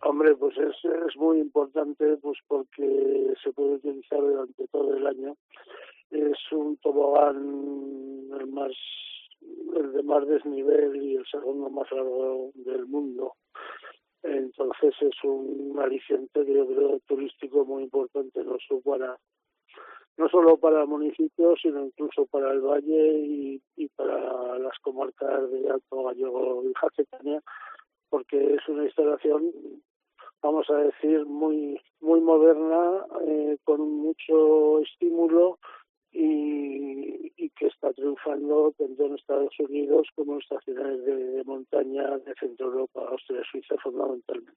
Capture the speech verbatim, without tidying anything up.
Hombre, pues es, es muy importante, pues porque se puede utilizar durante todo el año. Es un tobogán el más, el de más desnivel y el segundo más largo del mundo. Entonces es un aliciente, yo creo, turístico muy importante, no solo para, no solo para el municipio, sino incluso para el valle y, y para las comarcas de Alto Gallego y Jacetania, porque es una instalación, vamos a decir, muy muy moderna, eh, con mucho estímulo y, y que está triunfando tanto en Estados Unidos como en estaciones de, de montaña de Centro Europa, Austria, Suiza fundamentalmente.